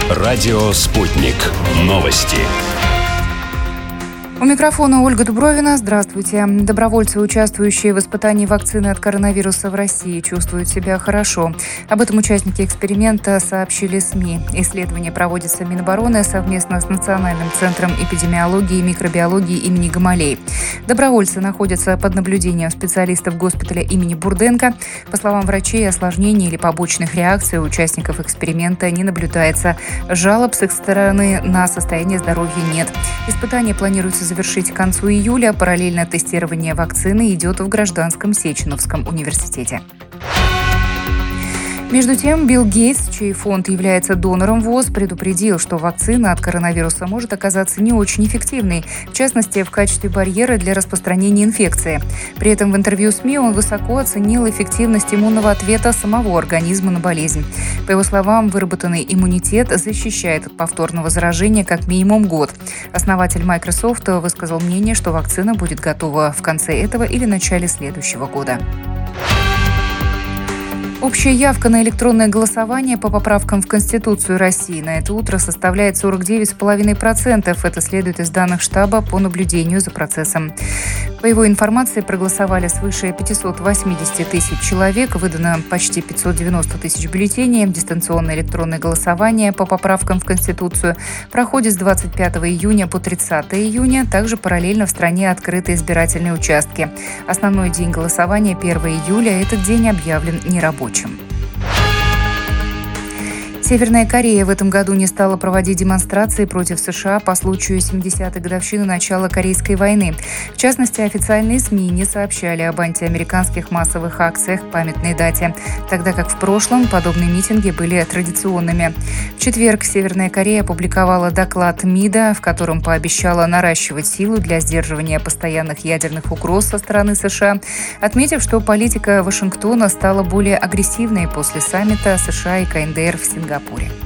Радио «Спутник». Новости. У микрофона Ольга Дубровина. Здравствуйте. Добровольцы, участвующие в испытании вакцины от коронавируса в России, чувствуют себя хорошо. Об этом участники эксперимента сообщили СМИ. Исследование проводится Минобороны совместно с Национальным центром эпидемиологии и микробиологии имени Гамалей. Добровольцы находятся под наблюдением специалистов госпиталя имени Бурденко. По словам врачей, осложнений или побочных реакций у участников эксперимента не наблюдается. Жалоб с их стороны на состояние здоровья нет. Испытание планируется завершить к концу июля. Параллельно тестирование вакцины идет в Гражданском Сеченовском университете. Между тем, Билл Гейтс, чей фонд является донором ВОЗ, предупредил, что вакцина от коронавируса может оказаться не очень эффективной, в частности, в качестве барьера для распространения инфекции. При этом в интервью СМИ он высоко оценил эффективность иммунного ответа самого организма на болезнь. По его словам, выработанный иммунитет защищает от повторного заражения как минимум год. Основатель Microsoft высказал мнение, что вакцина будет готова в конце этого или начале следующего года. Общая явка на электронное голосование по поправкам в Конституцию России на это утро составляет 49,5%. Это следует из данных штаба по наблюдению за процессом. По его информации, проголосовали свыше 580 тысяч человек, выдано почти 590 тысяч бюллетеней. Дистанционное электронное голосование по поправкам в Конституцию проходит с 25 июня по 30 июня. Также параллельно в стране открыты избирательные участки. Основной день голосования 1 июля. Этот день объявлен нерабочим. Северная Корея в этом году не стала проводить демонстрации против США по случаю 70-й годовщины начала Корейской войны. В частности, официальные СМИ не сообщали об антиамериканских массовых акциях к памятной дате, тогда как в прошлом подобные митинги были традиционными. В четверг Северная Корея опубликовала доклад МИДа, в котором пообещала наращивать силу для сдерживания постоянных ядерных угроз со стороны США, отметив, что политика Вашингтона стала более агрессивной после саммита США и КНДР в Сингапуре.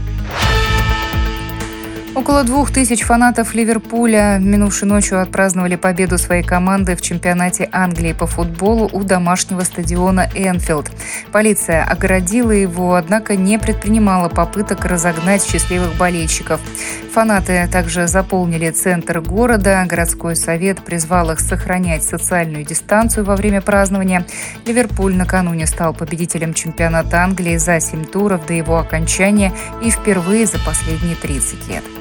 Около 2000 фанатов Ливерпуля минувшей ночью отпраздновали победу своей команды в чемпионате Англии по футболу у домашнего стадиона Энфилд. Полиция огородила его, однако не предпринимала попыток разогнать счастливых болельщиков. Фанаты также заполнили центр города. Городской совет призвал их сохранять социальную дистанцию во время празднования. Ливерпуль накануне стал победителем чемпионата Англии за 7 туров до его окончания и впервые за последние 30 лет.